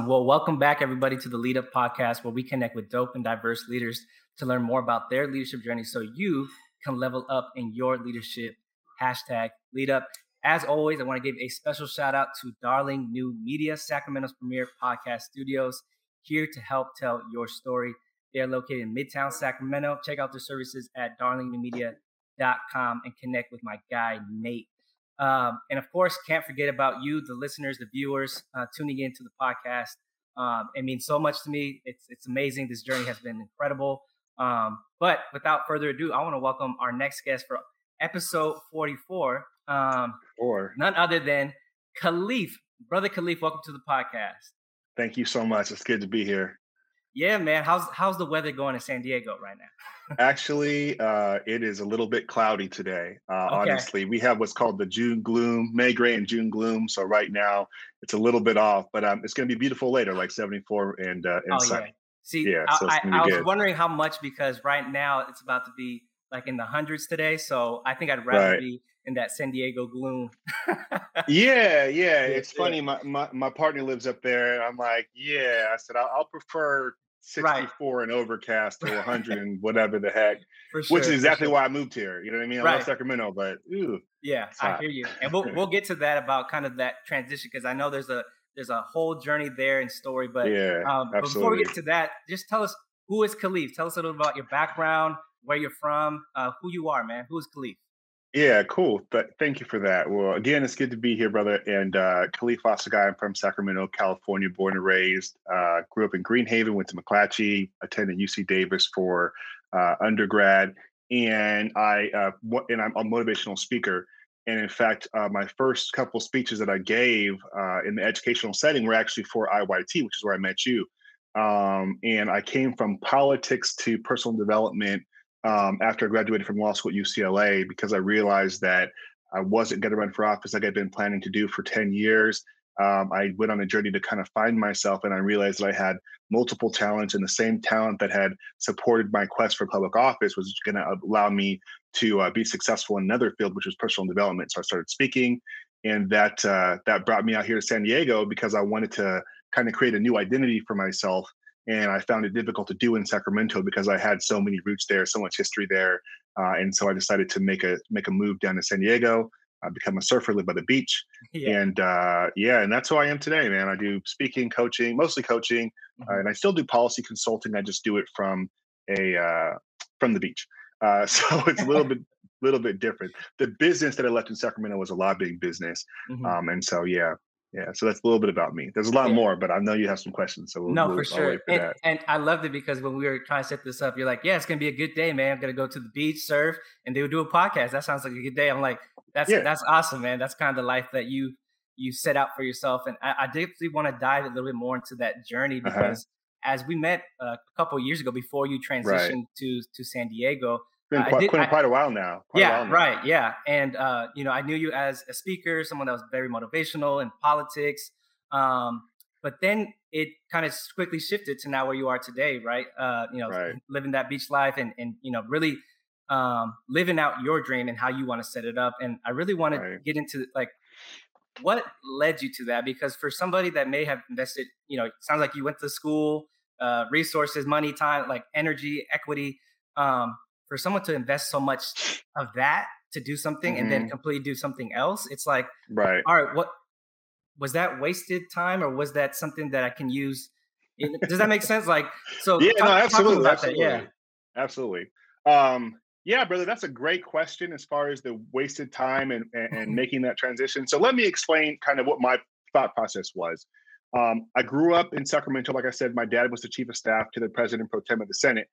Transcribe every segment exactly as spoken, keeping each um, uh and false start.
Well, welcome back, everybody, to the Lead Up Podcast, where we connect with dope and diverse leaders to learn more about their leadership journey so you can level up in your leadership. Hashtag Lead Up. As always, I want to give a special shout out to Darling New Media, Sacramento's premier podcast studios, here to help tell your story. They are located in Midtown Sacramento. Check out their services at darling new media dot com and connect with my guy, Nate. Um, and of course, can't forget about you, the listeners, the viewers, uh, tuning into the podcast. Um, it means so much to me. It's it's amazing. This journey has been incredible. Um, but without further ado, I want to welcome our next guest for episode forty-four. Um, Four. None other than Khalif. Brother Khalif, welcome to the podcast. Thank you so much. It's good to be here. Yeah, man. How's how's the weather going in San Diego right now? Actually, uh, it is a little bit cloudy today. Uh, Okay. Honestly, we have what's called the June gloom, May gray and June gloom. So right now it's a little bit off, but um, it's going to be beautiful later, like seventy-four and uh, and Oh, sunny. yeah. See, Yeah, I, so it's I, gonna I be was good. wondering how much because right now it's about to be like in the hundreds today. So I think I'd rather Right. be in that San Diego gloom. Yeah, yeah. Yeah, It's yeah. funny. My, my my partner lives up there. I'm like, yeah. I said I'll, I'll prefer Right. sixty-four and overcast to one hundred and whatever the heck, For sure. which is for exactly sure. why I moved here. You know what I mean? I Right. love Sacramento, but ooh, Yeah, it's I hot. hear you. And we'll we'll get to that about kind of that transition because I know there's a there's a whole journey there and story. But Yeah, um, but before we absolutely. get to that, just tell us who is Khalif. Tell us a little about your background, where you're from, uh, who you are, man. Who is Khalif? Yeah, cool. Th- thank you for that. Well, again, it's good to be here, brother. And uh, Khalif Osagai, I'm from Sacramento, California, born and raised. Uh, grew up in Greenhaven, went to McClatchy, attended U C Davis for uh, undergrad, and I uh, wa- and I'm a motivational speaker. And in fact, uh, my first couple speeches that I gave uh, in the educational setting were actually for I Y T, which is where I met you. Um, and I came from politics to personal development um, after I graduated from law school at U C L A because I realized that I wasn't going to run for office like I'd been planning to do for ten years. Um, I went on a journey to kind of find myself, and I realized that I had multiple talents, and the same talent that had supported my quest for public office was going to allow me to uh, be successful in another field, which was personal development. So I started speaking, and that uh, that brought me out here to San Diego because I wanted to kind of create a new identity for myself. And I found it difficult to do in Sacramento because I had so many roots there, so much history there, uh, and so I decided to make a make a move down to San Diego, uh, become a surfer, live by the beach, Yeah. and uh, yeah, and that's who I am today, man. I do speaking, coaching, mostly coaching, uh, Mhm. and I still do policy consulting. I just do it from a uh, from the beach, uh, so it's a little bit little bit different. The business that I left in Sacramento was a lobbying business, Mhm. um, and so yeah, yeah. So that's a little bit about me. There's a lot Yeah. more, but I know you have some questions, so we'll, No, we'll for I'll sure. wait for And that. and I loved it because when we were trying to set this up, you're like, yeah, it's gonna be a good day, man. I'm gonna go to the beach, surf, and they would do a podcast. That sounds like a good day. I'm like, that's Yeah. that's awesome, man. That's kind of the life that you you set out for yourself. And I, I definitely want to dive a little bit more into that journey Uh huh. because as we met uh, a couple of years ago before you Right. transitioned to to San Diego, Been I quite, did quite I, quite a while now. Quite a yeah, while now. right. Yeah. And, uh, you know, I knew you as a speaker, someone that was very motivational in politics. Um, but then it kind of quickly shifted to now where you are today, right? Uh, you know, Right. living that beach life and, and, you know, really um, living out your dream and how you want to set it up. And I really want to Right. get into like, what led you to that? Because for somebody that may have invested, you know, it sounds like you went to school, uh, resources, money, time, like energy, equity. Um, for someone to invest so much of that to do something and then hmm completely do something else, it's like, Right. all right, what was that wasted time or was that something that I can use? in- Does that make sense? Like, so Yeah. No. talk, talk to me Absolutely. about that. Yeah. Absolutely. Absolutely. Um, yeah, brother. That's a great question as far as the wasted time and, and and making that transition. So let me explain kind of what my thought process was. Um, I grew up in Sacramento. Like I said, my dad was the chief of staff to the president pro tem of the Senate,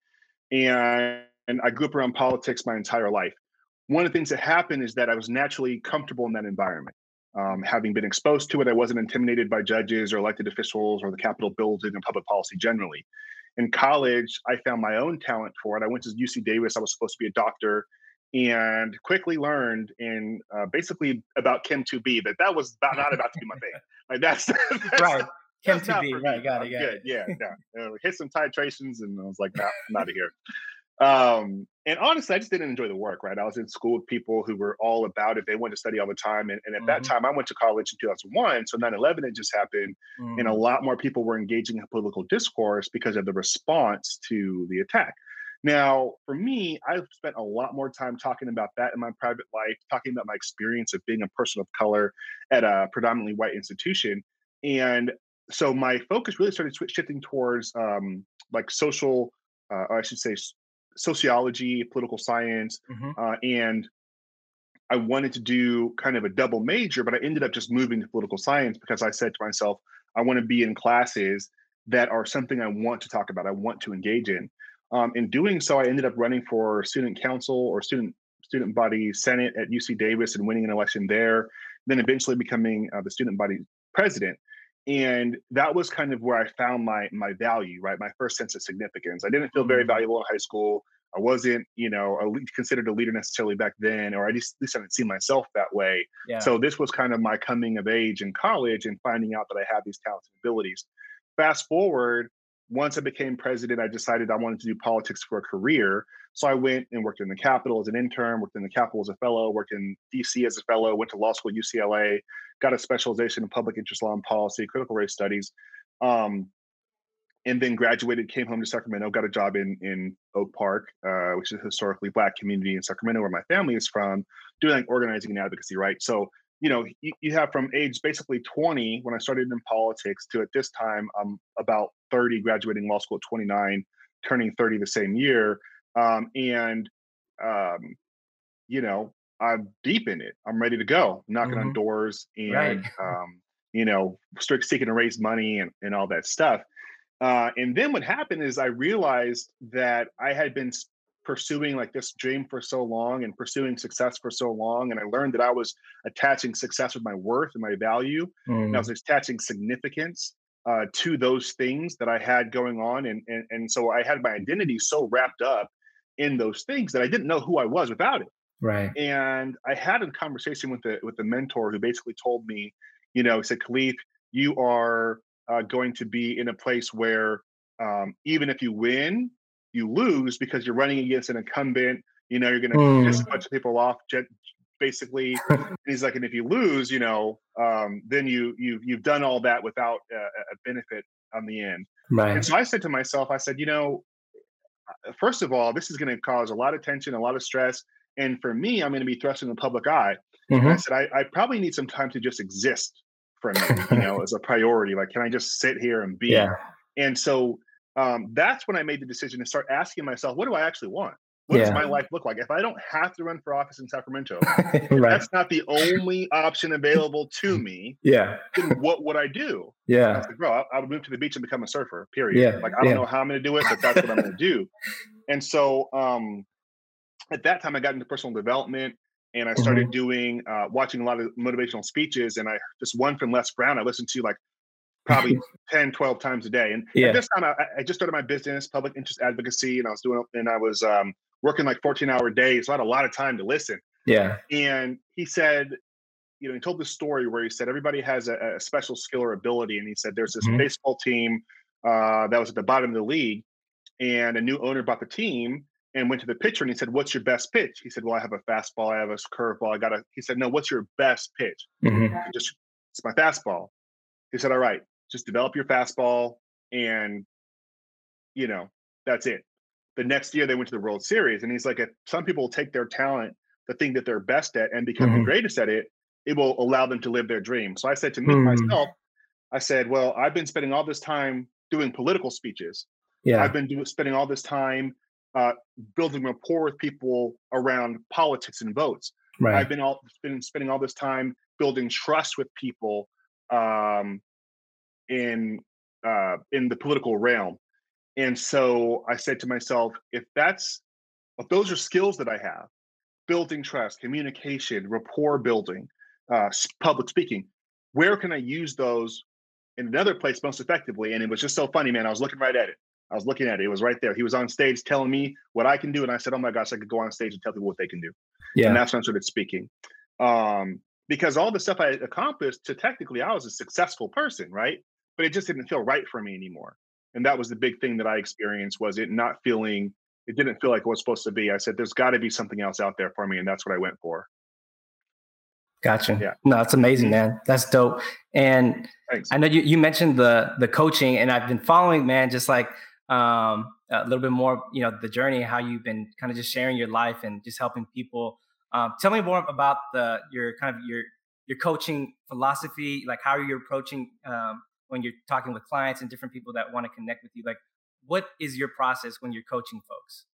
and and I grew up around politics my entire life. One of the things that happened is that I was naturally comfortable in that environment. Um, having been exposed to it, I wasn't intimidated by judges or elected officials or the Capitol building and public policy generally. In college, I found my own talent for it. I went to U C Davis. I was supposed to be a doctor, and quickly learned in uh, basically about Chem two B that that was about, not about to be my thing. Like that's that's Right. Chem that's to not be. for Right. me. Got it. I'm Got good. it. Yeah, no. Uh, hit some titrations, and I was like, nah, I'm out of here. Um, and honestly, I just didn't enjoy the work, right? I was in school with people who were all about it. They wanted to study all the time. And, and at that Hmm. time, I went to college in two thousand one. So nine eleven had just happened. And a Mm, lot more people were engaging in political discourse because of the response to the attack. Now, for me, I've spent a lot more time talking about that in my private life, talking about my experience of being a person of color at a predominantly white institution. And so my focus really started swi- shifting towards um, like social, uh, or I should say, sociology, political science, hmm. uh, and I wanted to do kind of a double major, but I ended up just moving to political science because I said to myself, I want to be in classes that are something I want to talk about, I want to engage in. Um, in doing so, I ended up running for student council or student student body senate at U C Davis and winning an election there. Then eventually becoming uh, the student body president. And that was kind of where I found my my value, right? My first sense of significance. I didn't feel very Mm, valuable in high school. I wasn't, you know, a, considered a leader necessarily back then, or at least, at least I didn't see myself that way. yeah. So this was kind of my coming of age in college and finding out that I had these talents and abilities. Fast forward, once I became president, I decided I wanted to do politics for a career. So I went and worked in the Capitol as an intern, worked in the Capitol as a fellow, worked in D C as a fellow, went to law school at U C L A, got a specialization in public interest law and policy, critical race studies. Um, and then graduated, came home to Sacramento, got a job in in Oak Park, uh, which is a historically Black community in Sacramento, where my family is from, doing like organizing and advocacy, right? So, you know, you, you have from age basically twenty when I started in politics to at this time, I'm about thirty, graduating law school at twenty-nine, turning thirty the same year. Um, and, um, you know, I'm deep in it. I'm ready to go, knocking on Hmm. doors Right. and, um, you know, strict seeking to raise money and, and all that stuff. Uh, and then what happened is I realized that I had been s- pursuing like this dream for so long and pursuing success for so long. And I learned that I was attaching success with my worth and my value. And I was Mm, attaching significance uh, to those things that I had going on. And, and, and so I had my identity so wrapped up in those things that I didn't know who I was without it. right. And I had a conversation with the with the mentor who basically told me, you know, he said, Khalif, you are uh, going to be in a place where um, even if you win, you lose because you're running against an incumbent. You know, you're going to piss a Mm. bunch of people off, jet, basically. And he's like, and if you lose, you know, um, then you you you've done all that without uh, a benefit on the end. And Right. so I said to myself, I said, you know, first of all, this is going to cause a lot of tension, a lot of stress. And for me, I'm going to be thrust in the public eye. And I Hmm. said, I, I probably need some time to just exist for a minute, you know, as a priority. Like, can I just sit here and be? Yeah. And so um, that's when I made the decision to start asking myself, what do I actually want? What does my Yeah. life look like? If I don't have to run for office in Sacramento, if Right. that's not the only option available to me, Yeah. then what would I do? And I was Yeah. like, bro, I, I would move to the beach and become a surfer, period. Yeah. Like, I don't Yeah. know how I'm going to do it, but that's what I'm going to do. And so um, at that time, I got into personal development and I started Hmm. doing, uh, watching a lot of motivational speeches. And I just one from Les Brown, I listened to like probably ten, twelve times a day. And at Yeah. this time, I, I just started my business, public interest advocacy, and I was doing, and I was um, working like fourteen hour days. So I had a lot of time to listen. Yeah. And he said, you know, he told this story where he said everybody has a, a special skill or ability. And he said there's this Hmm. baseball team uh, that was at the bottom of the league and a new owner bought the team and went to the pitcher and he said, "What's your best pitch?" He said, "Well, I have a fastball, I have a curveball, I got a." He said, "No, what's your best pitch?" Hmm. He just, "It's my fastball." He said, "All right, just develop your fastball, and you know that's it." The next year they went to the World Series, and he's like, "If some people take their talent, the thing that they're best at, and become the Hmm. greatest at it, it will allow them to live their dream." So I said to me Mm. myself, I said, "Well, I've been spending all this time doing political speeches. I've Yeah. been doing spending all this time uh, building rapport with people around politics and votes. I've Right. been all been spending all this time building trust with people um, in uh, in the political realm." And so I said to myself, if that's if those are skills that I have, building trust, communication, rapport building, uh, public speaking, where can I use those in another place most effectively? And it was just so funny, man. I was looking right at it. I was looking at it. It was right there. He was on stage telling me what I can do. And I said, oh my gosh, I could go on stage and tell people what they can do. And Yeah. that's when I started speaking. Um, because all the stuff I accomplished, to technically, I was a successful person, right? But it just didn't feel right for me anymore. And that was the big thing that I experienced was it not feeling it didn't feel like it was supposed to be. I said, there's got to be something else out there for me. And that's what I went for. Gotcha. Yeah. No, it's amazing, mm-hmm. man. That's dope. And Thanks. I know you, you mentioned the the coaching, and I've been following, man, just like um, a little bit more, you know, the journey, how you've been kind of just sharing your life and just helping people. Um, tell me more about the your kind of your your coaching philosophy, like how you're approaching um, when you're talking with clients and different people that want to connect with you. Like, what is your process when you're coaching folks?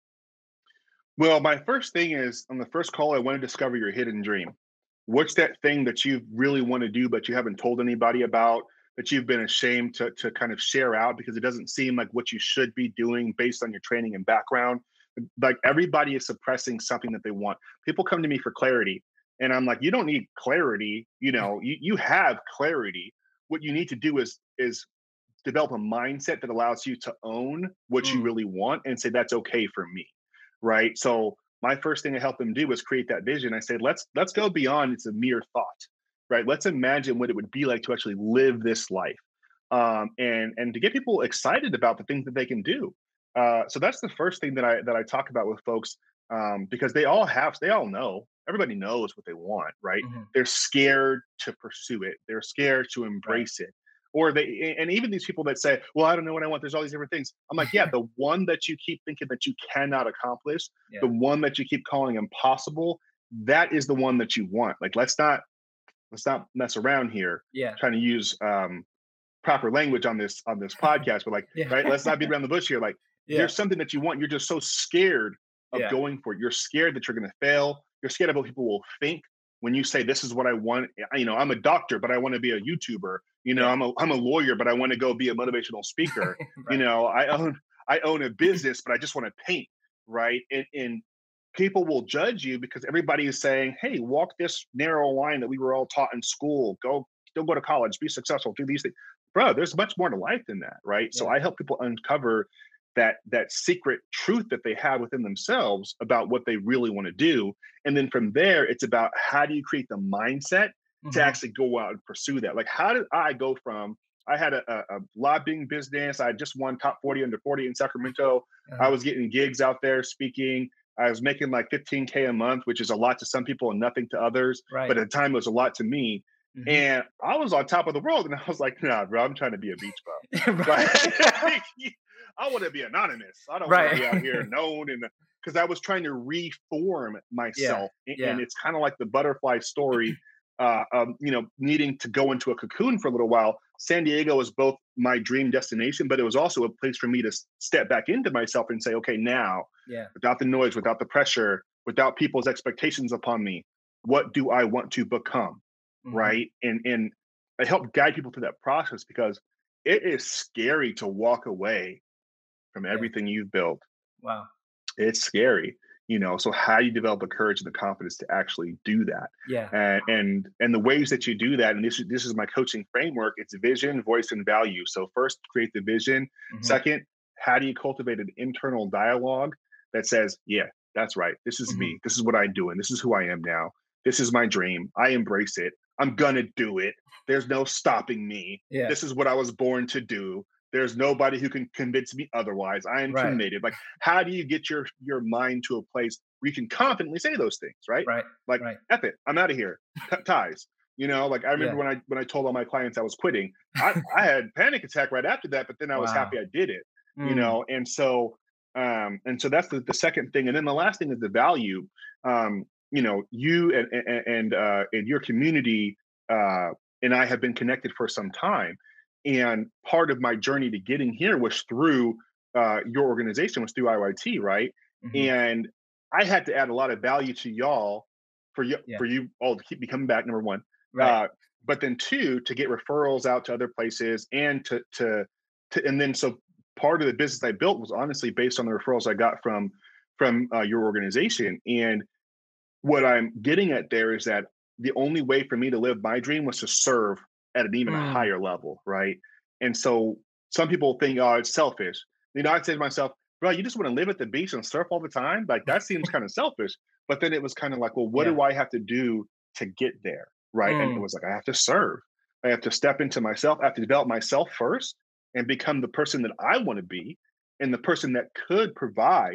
Well, my first thing is on the first call, I want to discover your hidden dream. What's that thing that you really want to do, but you haven't told anybody about, that you've been ashamed to, to kind of share out because it doesn't seem like what you should be doing based on your training and background? Like everybody is suppressing something that they want. People come to me for clarity. And I'm like, you don't need clarity. You know, you, you have clarity. What you need to do is, is develop a mindset that allows you to own what mm. you really want and say, that's okay for me. Right. So my first thing to help them do is create that vision. I said, let's let's go beyond it's a mere thought, right? Let's imagine what it would be like to actually live this life, um, and and to get people excited about the things that they can do. Uh, so that's the first thing that I that I talk about with folks, um, because they all have, they all know, everybody knows what they want, right? Mm-hmm. They're scared to pursue it. They're scared to embrace right. it. Or they, and even these people that say, well, I don't know what I want. There's all these different things. I'm like, yeah, the one that you keep thinking that you cannot accomplish, yeah. the one that you keep calling impossible, that is the one that you want. Like, let's not, let's not mess around here. Yeah. Trying to use um, proper language on this, on this podcast, but like, yeah. right. Let's not beat around the bush here. Like yeah. there's something that you want. You're just so scared of yeah. going for it. You're scared that you're going to fail. You're scared of what people will think. When you say, this is what I want, you know, I'm a doctor, but I want to be a YouTuber. You know, yeah. I'm a I'm a lawyer, but I want to go be a motivational speaker. right. You know, I own I own a business, but I just want to paint, right? And, and people will judge you because everybody is saying, hey, walk this narrow line that we were all taught in school. Go, don't go to college, be successful, do these things. Bro, there's much more to life than that, right? Yeah. So I help people uncover that that secret truth that they have within themselves about what they really want to do. And then from there, it's about how do you create the mindset mm-hmm. to actually go out and pursue that? Like, how did I go from, I had a, a, a lobbying business. I just won top forty under forty in Sacramento. Uh-huh. I was getting gigs out there speaking. I was making like fifteen K a month, which is a lot to some people and nothing to others. Right. But at the time it was a lot to me. Mm-hmm. And I was on top of the world. And I was like, nah, bro, I'm trying to be a beach bum. Right. I want to be anonymous. I don't right. want to be out here known. And because I was trying to reform myself. Yeah. And, yeah. and it's kind of like the butterfly story, uh, um, you know, needing to go into a cocoon for a little while. San Diego was both my dream destination, but it was also a place for me to step back into myself and say, okay, now, yeah. without the noise, without the pressure, without people's expectations upon me, what do I want to become? Mm-hmm. Right. And, and I help guide people through that process because it is scary to walk away from everything yeah. you've built. Wow. It's scary, you know, so how do you develop the courage and the confidence to actually do that? Yeah. And, and, and the ways that you do that, and this is, this is my coaching framework, it's vision, voice, and value. So first, create the vision. Mm-hmm. Second, how do you cultivate an internal dialogue that says, yeah, that's right. This is mm-hmm. me. This is what I'm doing. This is who I am now. This is my dream. I embrace it. I'm gonna do it. There's no stopping me. Yeah. This is what I was born to do. There's nobody who can convince me otherwise. I am right. committed. Like, how do you get your your mind to a place where you can confidently say those things, right? Right. Like, right. F it, I'm out of here. Cut ties. You know, like I remember yeah. when I when I told all my clients I was quitting, I, I had a panic attack right after that, but then I was wow. happy I did it. Mm. You know, and so um, and so that's the, the second thing. And then the last thing is the value. Um, you know, you and and and, uh, and your community uh, and I have been connected for some time. And part of my journey to getting here was through uh, your organization, was through I Y T, right? Mm-hmm. And I had to add a lot of value to y'all for you, yeah. for you all to keep me coming back, number one. Right. Uh, but then two, to get referrals out to other places and to, to, to, and then so part of the business I built was honestly based on the referrals I got from, from uh, your organization. And what I'm getting at there is that the only way for me to live my dream was to serve at an even mm. higher level, right? And so some people think, oh, it's selfish. You know, I'd say to myself, bro, you just want to live at the beach and surf all the time? Like, that seems kind of selfish. But then it was kind of like, well, what yeah. do I have to do to get there, right? Mm. And it was like, I have to serve. I have to step into myself. I have to develop myself first and become the person that I want to be and the person that could provide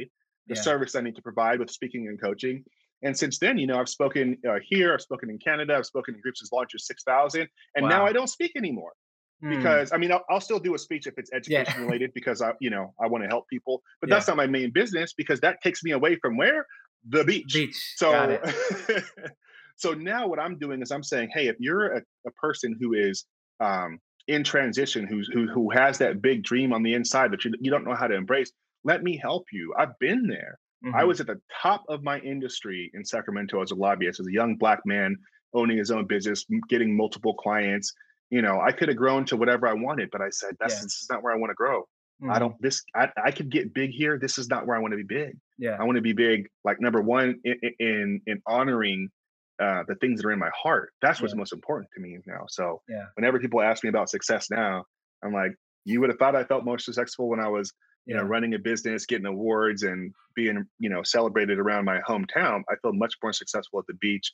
the Yeah. service I need to provide with speaking and coaching. And since then, you know, I've spoken uh, here, I've spoken in Canada, I've spoken in groups as large as six thousand, and now Wow. I don't speak anymore Mm. because I mean, I'll, I'll still do a speech if it's Yeah. education related because I, you know, I want to help people, but Yeah. that's not my main business because that takes me away from where? The beach. Beach. Got So, it. so now what I'm doing is I'm saying, hey, if you're a, a person who is um, in transition, who's who who has that big dream on the inside that you you don't know how to embrace, let me help you. I've been there. I Hmm. was at the top of my industry in Sacramento as a lobbyist, as a young black man owning his own business, getting multiple clients. You know, I could have grown to whatever I wanted, but I said, that's Yeah. this is not where I want to grow. I don't Hmm. this I, I could get big here. This is not where I want to be big. Yeah. I want to be big, like number one, in in, in honoring uh, the things that are in my heart. That's what's Yeah. most important to me now. So Yeah. whenever people ask me about success now, I'm like, you would have thought I felt most successful when I was, you know, Yeah. running a business, getting awards, and being, you know, celebrated around my hometown. I feel much more successful at the beach,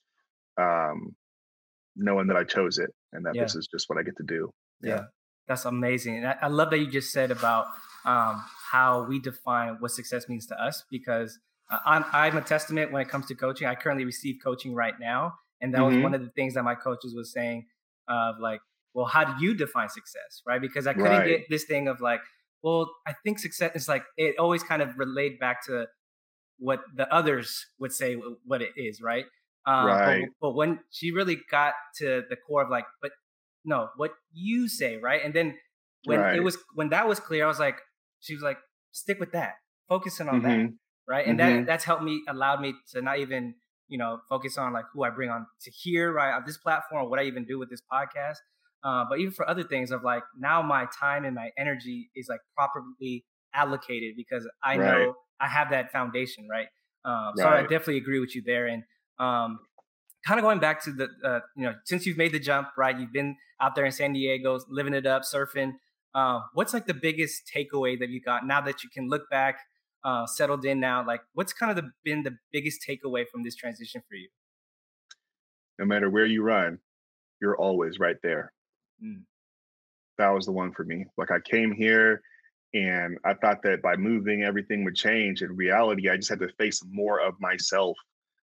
um, knowing that I chose it and that Yeah. this is just what I get to do. Yeah. Yeah, that's amazing. And I, I love that you just said about um, how we define what success means to us, because uh, I'm, I'm a testament when it comes to coaching. I currently receive coaching right now. And that was one Hmm. of the things that my coaches was saying of like, well, how do you define success? Right. Because I couldn't Right. get this thing of like, well, I think success is like, it always kind of relayed back to what the others would say what it is, right? Uh, but Right. but when she really got to the core of like, but no, what you say, right? And then when it Right. was when that was clear, I was like, she was like, stick with that, focusing on that, Hmm. right? And that Hmm. that's helped me, allowed me to not even you know focus on like who I bring on to here, right, on this platform, or what I even do with this podcast. Uh, but even for other things of like now my time and my energy is like properly allocated because I Right. know I have that foundation, right? Um, so I Right. definitely agree with you there. And um, kind of going back to the, uh, you know, since you've made the jump, right? You've been out there in San Diego, living it up, surfing. Uh, what's like the biggest takeaway that you got now that you can look back, uh, settled in now? Like, what's kind of the, been the biggest takeaway from this transition for you? No matter where you run, you're always right there. Mm, That was the one for me. Like I came here and I thought that by moving everything would change. In reality, I just had to face more of myself,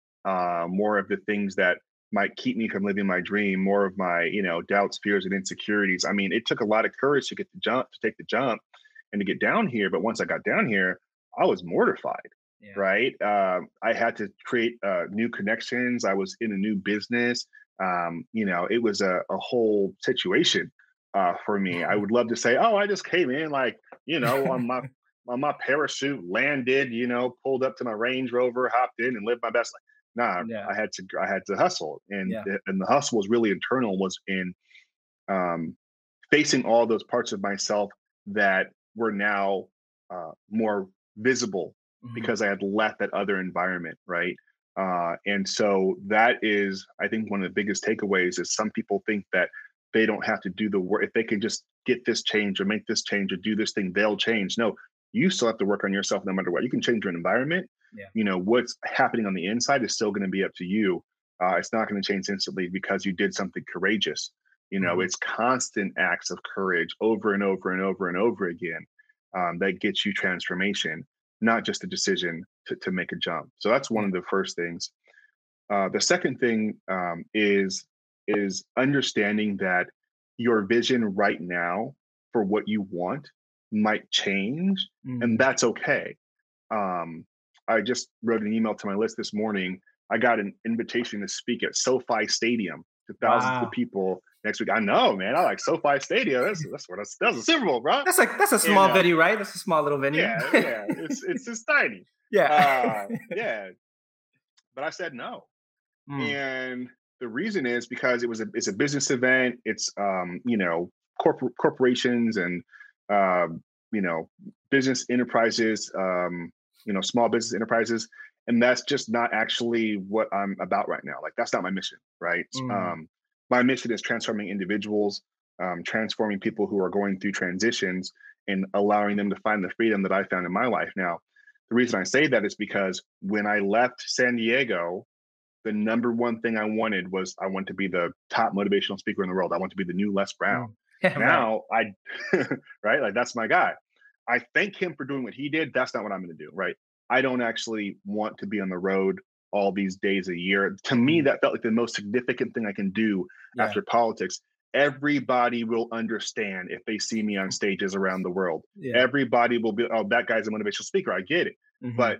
uh, more of the things that might keep me from living my dream, more of my, you know, doubts, fears, and insecurities. I mean, it took a lot of courage to get the jump, to take the jump and to get down here. But once I got down here, I was mortified, yeah. right? Um, I had to create uh, new connections. I was in a new business. Um, you know, it was a, a whole situation uh, for me. I would love to say, oh, I just came in like, you know, on my on my parachute, landed, you know, pulled up to my Range Rover, hopped in, and lived my best life. Nah, Yeah. I had to I had to hustle, and Yeah. the, and the hustle was really internal. Was in um, facing all those parts of myself that were now uh, more visible Hmm. because I had left that other environment, right? Uh, and so that is, I think, one of the biggest takeaways is some people think that they don't have to do the work if they can just get this change or make this change or do this thing, they'll change. No, you still have to work on yourself no matter what. You can change your environment. Yeah. You know what's happening on the inside is still going to be up to you. Uh, it's not going to change instantly because you did something courageous. You know, Hmm. it's constant acts of courage over and over and over and over again um, that gets you transformation, not just a decision to, to make a jump. So that's one Yeah. of the first things. Uh, the second thing um, is is understanding that your vision right now for what you want might change, and Hmm. that's okay. Um, I just wrote an email to my list this morning. I got an invitation to speak at SoFi Stadium to thousands of Wow. people next week. I know, man. I like SoFi Stadium. That's that's what that's, that's a Super Bowl, bro. That's like that's a And small uh, venue, right? That's a small little venue. yeah, yeah, it's it's just tiny. Yeah. Uh, yeah, but I said no, Mm, and the reason is because it was a it's a business event. It's um, you know corpor- corporations and um, you know business enterprises, um, you know small business enterprises, and that's just not actually what I'm about right now. Like that's not my mission, right? mm, Um, my mission is transforming individuals, um, transforming people who are going through transitions, and allowing them to find the freedom that I found in my life. Now, the reason I say that is because when I left San Diego, the number one thing I wanted was I want to be the top motivational speaker in the world. I want to be the new Les Brown. mm. Yeah, right. Now I, right, like that's my guy. I thank him for doing what he did. That's not what I'm going to do, right? I don't actually want to be on the road all these days a year. To me, Mhm. that felt like the most significant thing I can do Yeah. after politics. Everybody will understand if they see me on stages around the world. Yeah. Everybody will be, oh, that guy's a motivational speaker. I get it. Mhm. But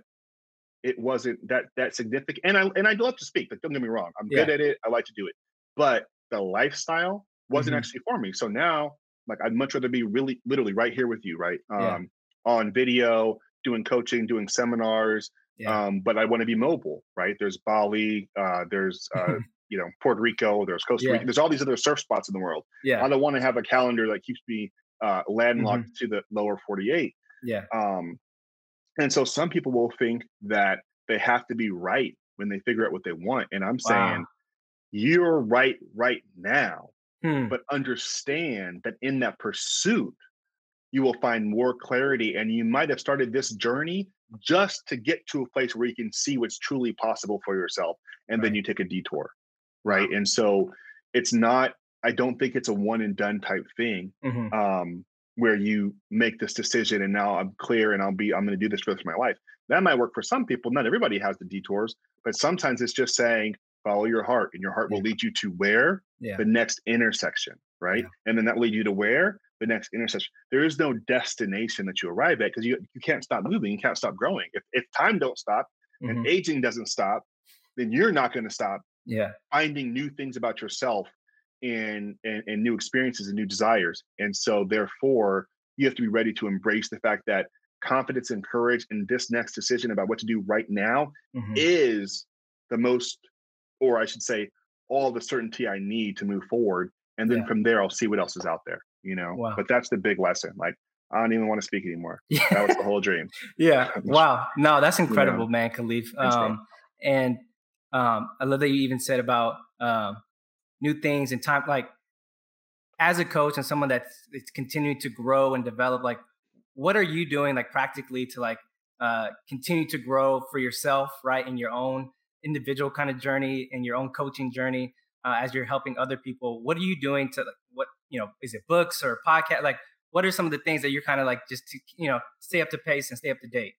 it wasn't that that significant. And I and I love to speak, like don't get me wrong. I'm good Yeah. at it. I like to do it. But the lifestyle wasn't Mhm. actually for me. So now, like I'd much rather be really literally right here with you, right? Yeah. Um, on video, doing coaching, doing seminars. Yeah. Um, but I want to be mobile, right? There's Bali, uh, there's uh, you know, Puerto Rico, there's Costa Yeah. Rica, there's all these other surf spots in the world. Yeah. I don't want to have a calendar that keeps me uh landlocked Mhm. to the lower forty-eight. Yeah. Um, and so some people will think that they have to be right when they figure out what they want. And I'm Wow. saying, you're right right now, Hmm. but understand that in that pursuit, you will find more clarity. And you might have started this journey just to get to a place where you can see what's truly possible for yourself. And then Right. you take a detour. Right. Wow. And so it's not, I don't think it's a one and done type thing. Mhm. Um, where you make this decision and now I'm clear and I'll be, I'm going to do this for the rest of my life. That might work for some people. Not everybody has the detours, but sometimes it's just saying, follow your heart and your heart Yeah. will lead you to where? Yeah. The next intersection, right? Yeah. And then that will lead you to where? The next intersection. There is no destination that you arrive at because you, you can't stop moving. You can't stop growing. If, if time don't stop and Mhm. aging doesn't stop, then you're not going to stop Yeah. finding new things about yourself and, and and new experiences and new desires. And so therefore you have to be ready to embrace the fact that confidence and courage in this next decision about what to do right now Mhm. is the most, or I should say, all the certainty I need to move forward. And then Yeah. from there I'll see what else is out there, you know. Wow. But that's the big lesson. Like I don't even want to speak anymore. That was Yeah. the whole dream. Yeah. Wow. No, that's You know. incredible, man, Khalif. Thanks, bro. Um, and um, I love that you even said about um, new things and time. Like as a coach and someone that's it's continuing to grow and develop, like what are you doing, like practically, to like uh, continue to grow for yourself, right, in your own individual kind of journey, in your own coaching journey, uh, as you're helping other people? What are you doing to like, what you know? Is it books or podcast? Like, what are some of the things that you're kind of like just to you know stay up to pace and stay up to date?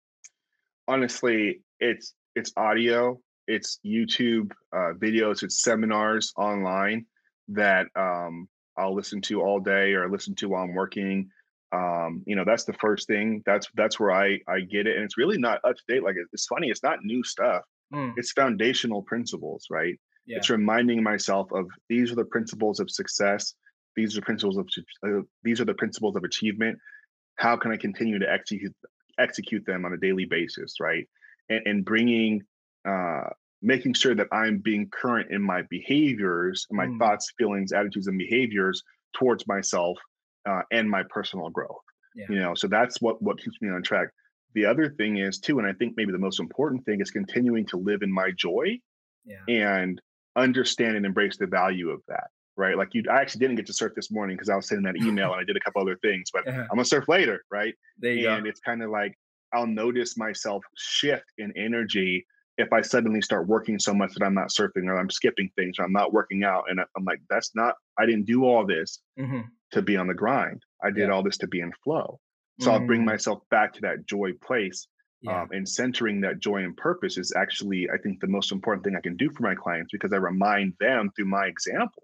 Honestly, it's it's audio, it's YouTube uh, videos, it's seminars online that um, I'll listen to all day or listen to while I'm working. Um, you know, that's the first thing. That's that's where I I get it, and it's really not up to date. Like it's funny, it's not new stuff. Mm, It's foundational principles, right? yeah. It's reminding myself of these are the principles of success. These are principles of uh, these are the principles of achievement. How can I continue to execute execute them on a daily basis, right? And, and bringing, uh, making sure that I'm being current in my behaviors, my Mm, thoughts, feelings, attitudes, and behaviors towards myself uh, and my personal growth. yeah. You know, so that's what what keeps me on track. The other thing is too, and I think maybe the most important thing is continuing to live in my joy Yeah. and understand and embrace the value of that. Right. Like you, I actually didn't get to surf this morning because I was sending that email and I did a couple other things, but Uh-huh. I'm gonna surf later. Right. There you go. And it's kind of like I'll notice myself shift in energy if I suddenly start working so much that I'm not surfing or I'm skipping things or I'm not working out. And I'm like, that's not, I didn't do all this Hmm. to be on the grind. I did Yeah. all this to be in flow. So I'll bring Mm, myself back to that joy place. yeah. Um, and centering that joy and purpose is actually, I think, the most important thing I can do for my clients because I remind them through my example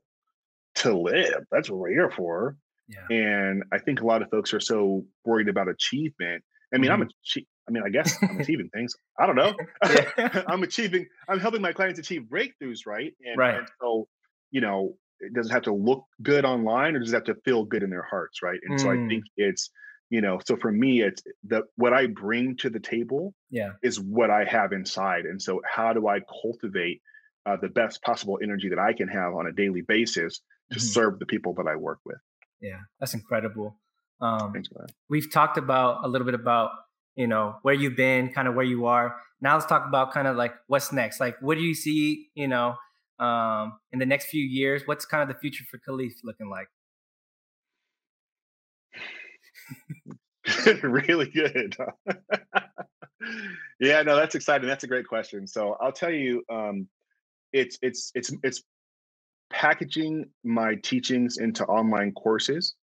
to live. That's what we're here for. Yeah. And I think a lot of folks are so worried about achievement. I mean, I'm Hmm. a, I mean, I guess I'm achieving things. I don't know. Yeah. I'm achieving. I'm helping my clients achieve breakthroughs, right? And Right. and so, you know, it doesn't have to look good online, or does it have to feel good in their hearts, right? And so I think Mm, it's, you know, so for me, it's the what I bring to the table yeah. is what I have inside, and so how do I cultivate uh, the best possible energy that I can have on a daily basis to Hmm. serve the people that I work with? Yeah. That's incredible. Um, Thanks for that. we've talked about a little bit about you know where you've been, kind of where you are. Now let's talk about kind of like what's next. Like, what do you see? You know, um, in the next few years, what's kind of the future for Khalif looking like? Really good. Yeah, no, that's exciting. That's a great question. So I'll tell you, um, it's it's it's it's packaging my teachings into online courses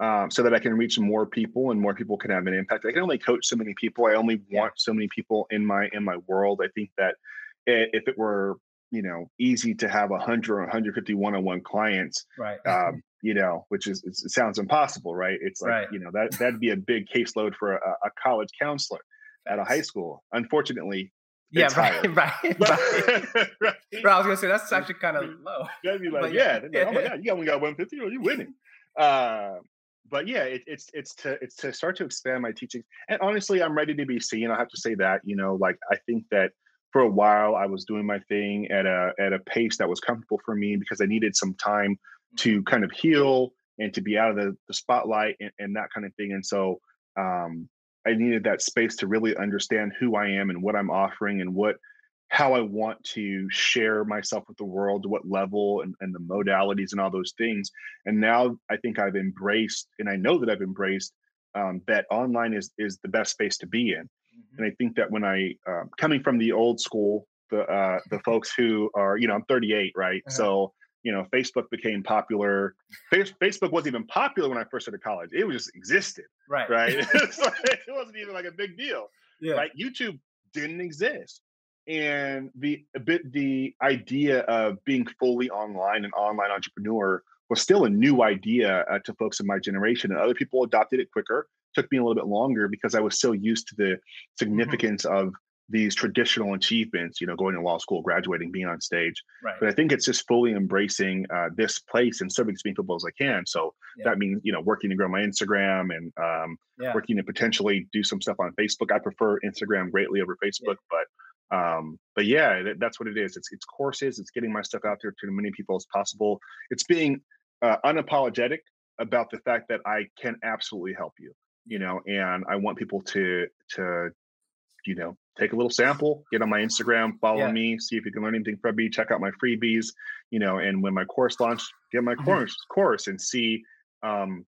um, so that I can reach more people and more people can have an impact. I can only coach so many people. I only Yeah. want so many people in my in my world. I think that if it were, you know, easy to have one hundred or one hundred fifty one-on-one clients, Right. um, you know, which is, it sounds impossible, right? It's like, Right. you know, that that'd be a big caseload for a, a college counselor at a high Facts. school. Unfortunately, Yeah, it's right, higher. right, right. Right? Right, I was gonna say that's actually kind of low, That'd be like, but yeah. yeah, they'd be like, oh my god, you only got one fifty, or you winning. Uh, but yeah, it, it's it's to it's to start to expand my teaching. And honestly, I'm ready to be seen. I have to say that, you know, like I think that for a while I was doing my thing at a at a pace that was comfortable for me because I needed some time to kind of heal and to be out of the, the spotlight and, and that kind of thing. And so um, I needed that space to really understand who I am and what I'm offering and what how I want to share myself with the world, to what level and, and the modalities and all those things. And now I think I've embraced, and I know that I've embraced um, that online is is the best space to be in. Mhm. And I think that when I um, coming from the old school, the uh, the folks who are, you know, I'm thirty-eight, right? Uh-huh. So you know, Facebook became popular. Face- Facebook wasn't even popular when I first started college. It was just existed, Right. right? It's like, it wasn't even like a big deal, Yeah. right? YouTube didn't exist. And the a bit the idea of being fully online, an online entrepreneur, was still a new idea uh, to folks in my generation, and other people adopted it quicker. Took me a little bit longer because I was so used to the Mhm. significance of these traditional achievements, you know, going to law school, graduating, being on stage. Right. But I think it's just fully embracing uh, this place and serving as many people as I can. So Yeah. that means, you know, working to grow my Instagram and um, Yeah. working to potentially do some stuff on Facebook. I prefer Instagram greatly over Facebook, Yeah. but um, but yeah, that, that's what it is. It's it's courses. It's getting my stuff out there to as many people as possible. It's being uh, unapologetic about the fact that I can absolutely help you. You Yeah. know, and I want people to to you know take a little sample, get on my Instagram, follow Yeah. me, see if you can learn anything from me. Check out my freebies. You know, and when my course launch, get my Mhm. course course and see. Um,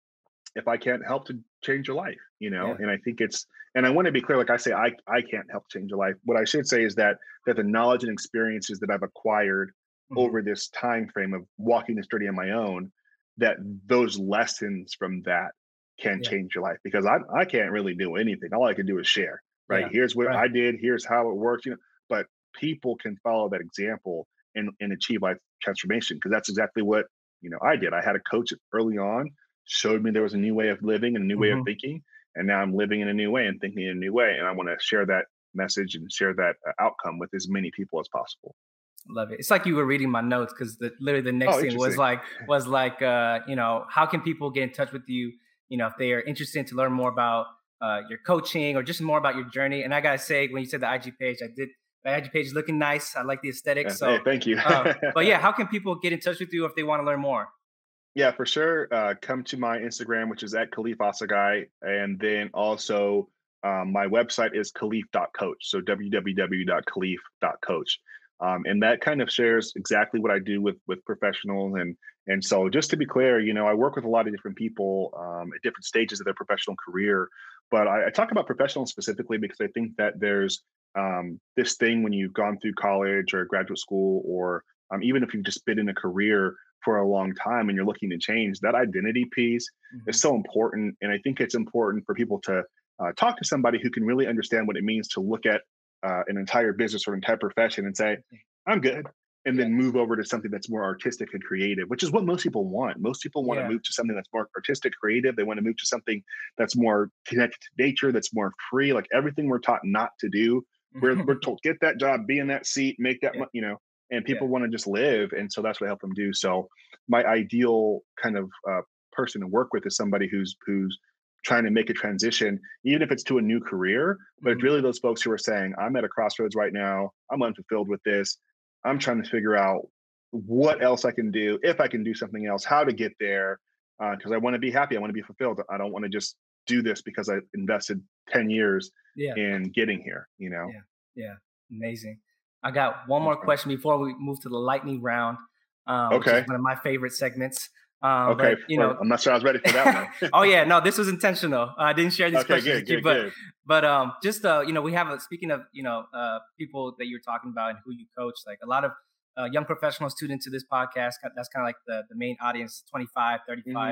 if I can't help to change your life, you know, Yeah. and I think it's, and I want to be clear, like I say, I, I can't help change your life. What I should say is that, that the knowledge and experiences that I've acquired Mhm. over this time frame of walking this journey on my own, that those lessons from that can Yeah. change your life because I, I can't really do anything. All I can do is share, right? Yeah. Here's what Right. I did. Here's how it works, you know, but people can follow that example and, and achieve life transformation. Cause that's exactly what, you know, I did. I had a coach early on, showed me there was a new way of living and a new way of Mhm. thinking. And now I'm living in a new way and thinking in a new way. And I want to share that message and share that uh, outcome with as many people as possible. Love it. It's like you were reading my notes because the literally the next Oh, thing was interesting. like was like uh, you know, how can people get in touch with you? You know, if they are interested to learn more about uh, your coaching or just more about your journey. And I gotta say, when you said the I G page, I did the I G page is looking nice. I like the aesthetic. Yeah, hey, So, thank you. uh, but yeah, how can people get in touch with you if they want to learn more? Yeah, for sure. Uh, come to my Instagram, which is at Khalif Asagai. And then also um, my website is khalif dot coach. So w w w dot khalif dot coach. Um, and that kind of shares exactly what I do with with professionals. And and so just to be clear, you know, I work with a lot of different people um, at different stages of their professional career. But I, I talk about professionals specifically because I think that there's um, this thing when you've gone through college or graduate school, or um, even if you've just been in a career for a long time and you're looking to change, that identity piece Mhm. is so important. And I think it's important for people to uh, talk to somebody who can really understand what it means to look at uh, an entire business or entire profession and say, I'm good. And Yeah. then move over to something that's more artistic and creative, which is what most people want. Most people want to Yeah. move to something that's more artistic, creative. They want to move to something that's more connected to nature, that's more free. Like everything we're taught not to do, we're, we're told, get that job, be in that seat, make that, Yeah. you know, and Yeah. people want to just live. And so that's what I help them do. So my ideal kind of uh, person to work with is somebody who's who's trying to make a transition, even if it's to a new career. But it's Mhm. really those folks who are saying, I'm at a crossroads right now. I'm unfulfilled with this. I'm trying to figure out what else I can do, if I can do something else, how to get there. Because uh, I want to be happy. I want to be fulfilled. I don't want to just do this because I invested ten years Yeah. in getting here, you know? Yeah. Yeah. Amazing. I got one more Thanks, man. question before we move to the lightning round, uh, which is Okay. one of my favorite segments. Um, Okay. but you Well, know, I'm not sure I was ready for that one. oh yeah, no, this was intentional. I didn't share these Okay, questions good, with you, good, but good. but um, just uh, you know, we have a speaking of you know uh, people that you're talking about and who you coach, like a lot of uh, young professionals tuned into this podcast. That's kind of like the the main audience, twenty-five, thirty-five. Mhm.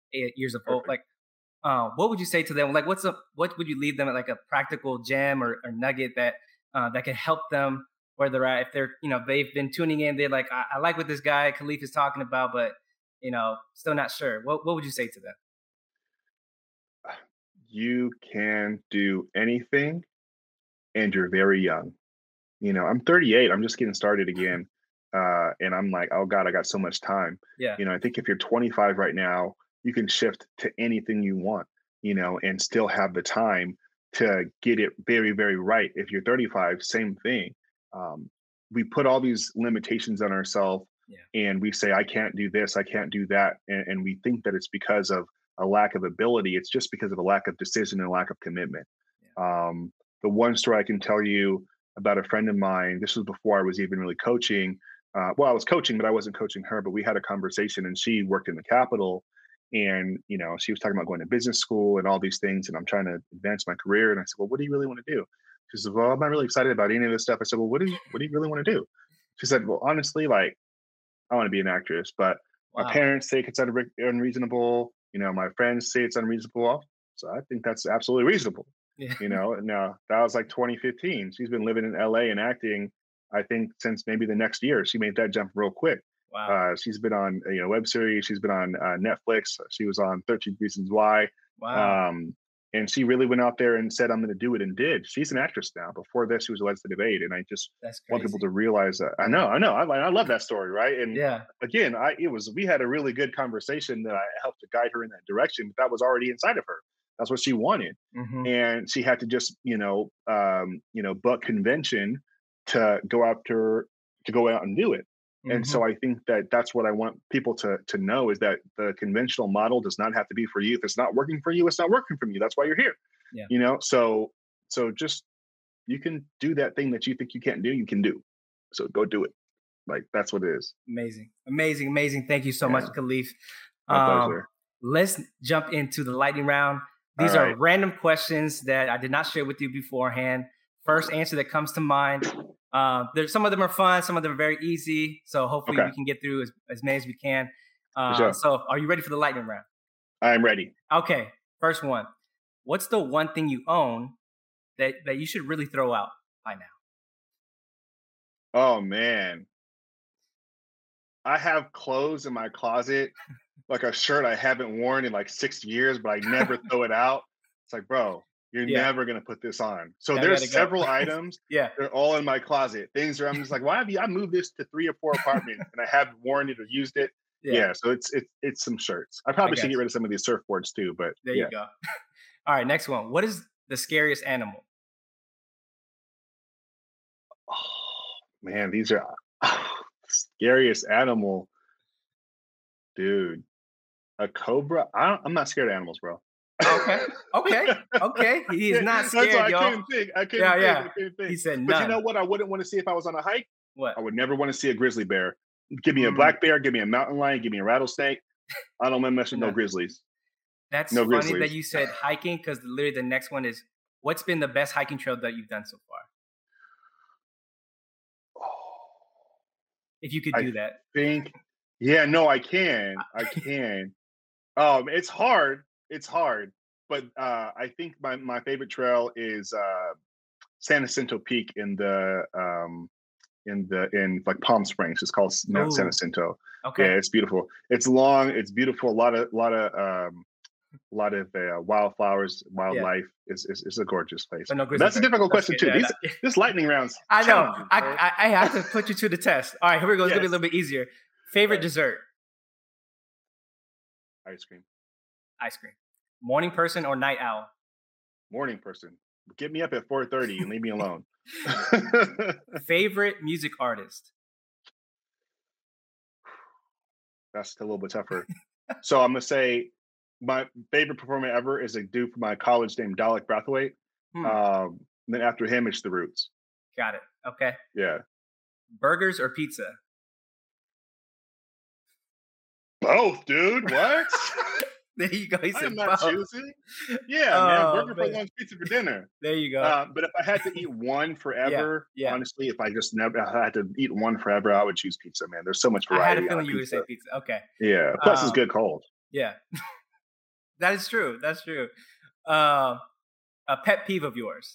eight years of old. Perfect. Like, uh, what would you say to them? Like, what's a what would you leave them at, like a practical gem or, or nugget that uh, that can help them where they're at? If they're, you know, they've been tuning in, they're like, I, I like what this guy Khalif is talking about, but you know, still not sure. What what would you say to them? You can do anything, and you're very young. You know, I'm thirty-eight. I'm just getting started again, uh, and I'm like, oh God, I got so much time. Yeah, You know, I think if you're twenty-five right now, you can shift to anything you want. You know, and still have the time to get it very, very right. If you're thirty-five, same thing. Um, we put all these limitations on ourselves, yeah, and we say, I can't do this, I can't do that, and, and we think that it's because of a lack of ability. It's just because of a lack of decision and a lack of commitment. yeah. Um, the one story I can tell you about a friend of mine, this was before I was even really coaching. Uh, well, I was coaching, but I wasn't coaching her. But we had a conversation, and she worked in the Capitol, and you know, she was talking about going to business school and all these things. And I'm trying to advance my career. And I said, well, what do you really want to do? She said, well, I'm not really excited about any of this stuff. I said, well, what do you what do you really want to do? She said, well, honestly, like I want to be an actress, but my Wow. parents say it's unre- unreasonable. You know, my friends say it's unreasonable. So I think that's absolutely reasonable. Yeah. You know, and now that was like twenty fifteen. She's been living in L A and acting, I think, since maybe the next year. She made that jump real quick. Wow. Uh, she's been on you know web series. She's been on uh, Netflix. She was on thirteen Reasons Why. Wow. Um, and she really went out there and said, I'm going to do it, and did. She's an actress now. Before this, she was a legislative aide. And I just That's want people crazy. to realize that. I Yeah. know, I know. I, I love that story, right? And Yeah. again, I it was we had a really good conversation that I helped to guide her in that direction, but that was already inside of her. That's what she wanted. Hmm. And she had to just, you know, um, you know, buck convention to go after to go out and do it. And Hmm. so I think that that's what I want people to to know is that the conventional model does not have to be for you. If it's not working for you, it's not working for you. That's why you're here. Yeah. You know, so so just you can do that thing that you think you can't do, you can do. So go do it. Like that's what it is. Amazing. Amazing. Amazing. Thank you so much, Yeah, Khalif. my Um, pleasure. let's jump into the lightning round. All These are right. random questions that I did not share with you beforehand. First answer that comes to mind. Uh, there's some of them are fun, some of them are very easy. So hopefully Okay. we can get through as, as many as we can. For Uh, sure. so are you ready for the lightning round? I'm ready. Okay. First one. What's the one thing you own that, that you should really throw out by now? Oh man. I have clothes in my closet, like a shirt I haven't worn in like six years, but I never throw it out. It's like, bro, you're Yeah. never gonna put this on. So Gotta let there's it go. several items. Yeah. They're all in my closet. Things where I'm just like, why have you? I moved this to three or four apartments and I haven't worn it or used it. Yeah. Yeah. So it's it's it's some shirts. I I probably should got get you. rid of some of these surfboards too. But There yeah. you go. All right. Next one. What is the scariest animal? Oh man, these are scariest animal, dude. A cobra? I don't, I'm not scared of animals, bro. Okay. Okay. Okay. He is not That's why scared, I y'all. couldn't think. I couldn't Yeah, think. yeah. I couldn't He think. said But you know none. what? I wouldn't want to see if I was on a hike. What? I would never want to see a grizzly bear. Give me a Mm, black bear. Give me a mountain lion. Give me a rattlesnake. I don't want to mess with no no. grizzlies. That's No funny that grizzlies. you said hiking because literally the next one is what's been the best hiking trail that you've done so far? If you could I do that. think. Yeah. No, I can. I can. Um, it's hard. It's hard. But uh, I think my my favorite trail is uh, San Jacinto Peak in the um, in the in like Palm Springs. It's called Mount San Ooh. Jacinto. Yeah, Okay. it's beautiful. It's long. It's beautiful. A lot of lot of um, a lot of uh, wildflowers, Yeah. wildlife. It's, it's it's a gorgeous place. But no But grizzly that's a bear. difficult That's question good. too. Yeah, These no. this lightning rounds I know. challenging, I, sir. I I have to put you to the test. All right, here we go. It's gonna be a Yes. little bit easier. Favorite Right. dessert? Ice cream. Ice cream. Morning person or night owl? Morning person. Get me up at four thirty and leave me alone. Favorite music artist? That's a little bit tougher. So I'm gonna say my favorite performer ever is a dude from my college named Dalek Brathwaite. Hmm. Um, and then after him, it's the Roots. Got it. Okay. Yeah. Burgers or pizza? Both, dude. What? There you go. He said I'm not both. choosing. Yeah, man. Oh, Burger for man. lunch, pizza for dinner. There you go. Uh, but if I had to eat one forever, yeah. honestly, if I just never I had to eat one forever, I would choose pizza, man. There's so much I had a variety on feeling a you would say pizza. pizza. Okay. Yeah. Plus, it's Um, good cold. yeah. That is true. That's true. Uh, a pet peeve of yours.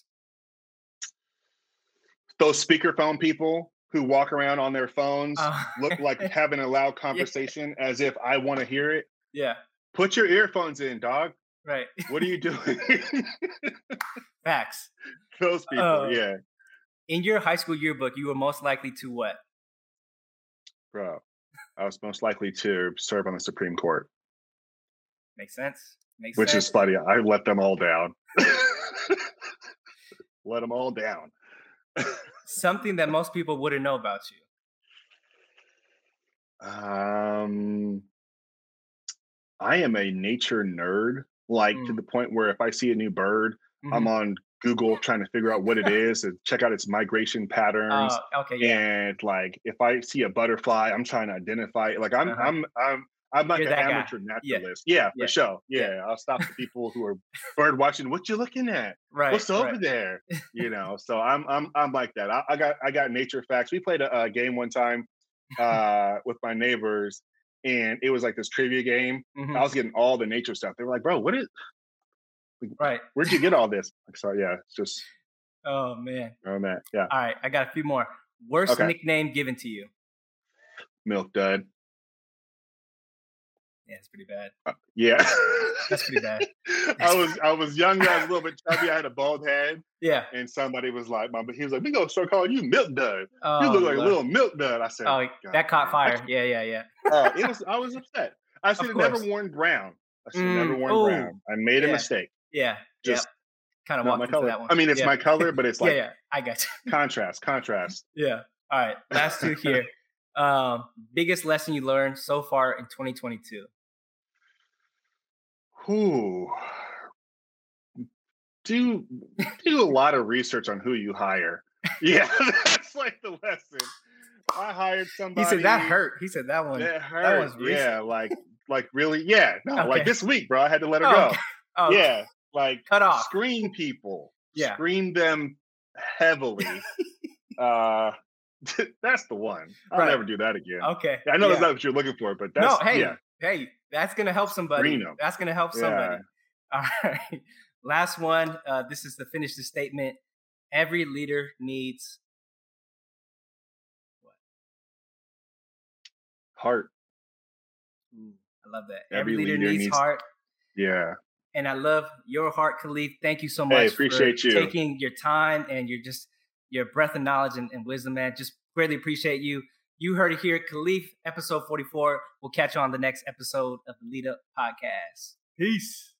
Those speakerphone people who walk around on their phones Uh, look like having a loud conversation yeah. as if I want to hear it. Yeah. Put your earphones in, dog. Right. What are you doing? Facts. Those people, uh, yeah. In your high school yearbook, you were most likely to what? Bro, I was most likely to serve on the Supreme Court. Makes sense. Makes Which sense. is funny. I let them all down. Let them all down. Something that most people wouldn't know about you. Um, I am a nature nerd, like mm. to the point where if I see a new bird, mm-hmm. I'm on Google trying to figure out what it is and check out its migration patterns. Uh, okay, yeah. And like if I see a butterfly, I'm trying to identify it. Like I'm, uh-huh. I'm, I'm, I'm like You're an amateur guy. naturalist. Yeah, yeah, yeah. for sure. Yeah. yeah, I'll stop the people who are bird watching. What you looking at? Right. What's over right. there? You know. So I'm, I'm, I'm like that. I, I got, I got nature facts. We played a, a game one time uh, with my neighbors, and it was like this trivia game. Mm-hmm. I was getting all the nature stuff. They were like, "Bro, what is? Right. Where'd you get all this?" So yeah, it's just. Oh man. Oh man. Yeah. All right, I got a few more. Worst okay. nickname given to you? Milk Dud. Yeah, it's pretty bad. Uh, yeah, that's pretty bad. I was I was younger. I was a little bit chubby. I had a bald head. Yeah, and somebody was like, "Mom," he was like, "We gonna start calling you Milk Dud. Oh, you look like Lord. a little Milk Dud." I said, "Oh, that caught fire." Yeah, yeah, yeah. uh, it was. I was upset. I should have never worn brown. I should have mm, never worn ooh. brown. I made yeah. a mistake. Yeah, just yep. kind of walked into color. that one. I mean, it's yeah. my color, but it's like yeah, yeah. I got you. contrast, contrast. Yeah. All right, last two here. Um, biggest lesson you learned so far in twenty twenty-two. Who do do a lot of research on who you hire. Yeah, that's like the lesson. I hired somebody. He said that hurt. He said that one. That hurt. That was recent. Yeah, like like really. Yeah, no, okay. like this week, bro. I had to let her oh, go. Okay. Oh, yeah, like cut off. Screen people. Yeah, screen them heavily. uh, that's the one. I'll right. never do that again. Okay, yeah, I know yeah. that's not what you're looking for, but that's no. Hey, yeah. hey. That's going to help somebody. That's going to help somebody. Yeah. All right. Last one. Uh, this is to finish the statement. Every leader needs what? Heart. Ooh, I love that. Every, Every leader, leader needs, needs heart. Yeah. And I love your heart, Khalif. Thank you so much hey, appreciate for you. taking your time and your just your breadth of knowledge and, and wisdom, man. Just greatly appreciate you. You heard it here, Khalif, episode forty-four. We'll catch you on the next episode of the Lead Up Podcast. Peace.